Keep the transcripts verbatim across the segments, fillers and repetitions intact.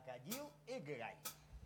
Крокодил, играй.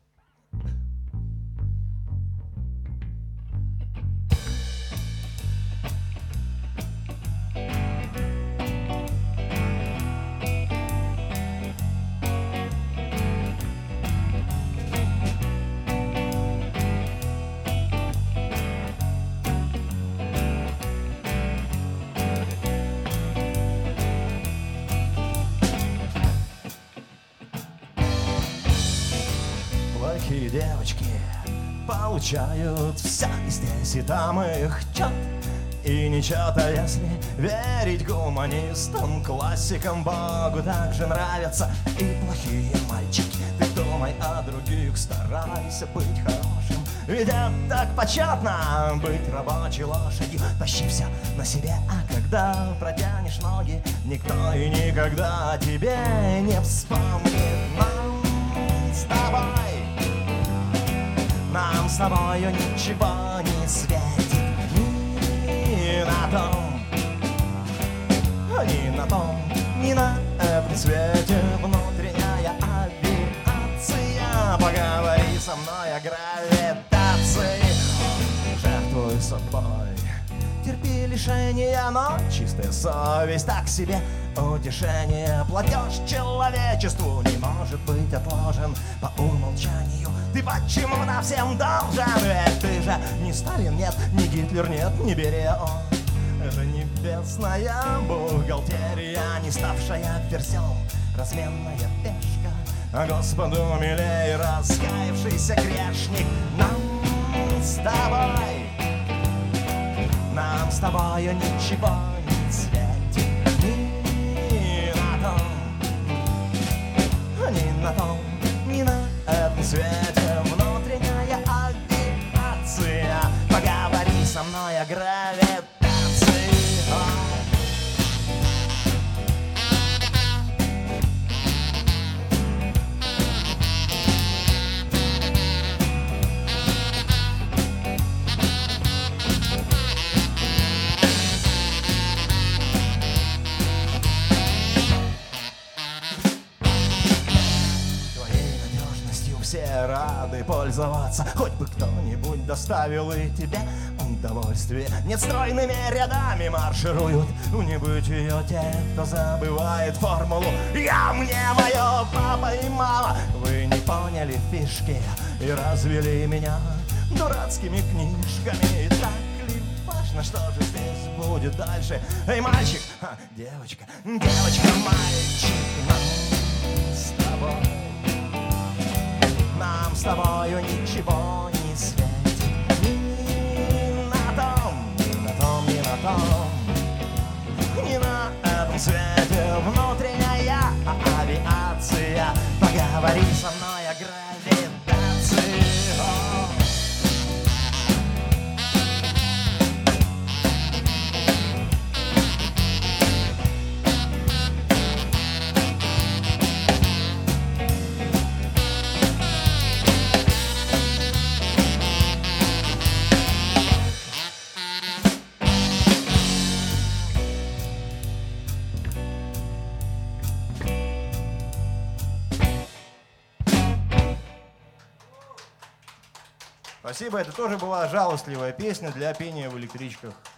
Плохие девочки получают все и здесь, и там их чет. И ничего-то, если верить гуманистам, классикам, Богу также нравятся и плохие мальчики. Ты думай о других, старайся быть хорошим, ведь это так почетно быть рабочей лошадью. Тащи все на себе, а когда протянешь ноги, никто и никогда о тебе не вспомнит. Нам с тобой, нам с тобою ничего не светит. Ни на том, ни на том, ни на этом свете. Внутренняя авиация, поговори со мной о гравитации. Жертвуй собой, терпи лишения, но чистая совесть так себе утешение. Платеж человечеству не может быть отложен по умолчанию. Ты почему-то всем должен, ведь ты же не Сталин, нет, не Гитлер, нет, не Берия. Это же небесная бухгалтерия, не ставшая ферзем, разменная пешка. А Господу милей раскаявшийся грешник. Нам с тобой, нам с тобою ничего не светит. Ни на том, ни на том, ни на этом свете. Внутренняя авиация, поговори со мной о гравитации. Все рады пользоваться, хоть бы кто-нибудь доставил и тебе удовольствие. Нет, стройными рядами маршируют в небытие те, кто забывает формулу. Я, мне, мое, папа и мама. Вы не поняли фишки и развели меня дурацкими книжками. Так ли важно, что же здесь будет дальше? Эй, мальчик, а, девочка, девочка, мальчик, нам с тобой, нам с тобою ничего не светит. Ни на том, ни на том, ни на том, ни на этом свете. Внутренняя авиация, поговори со мной о гравитации. Спасибо, это тоже была жалостливая песня для пения в электричках.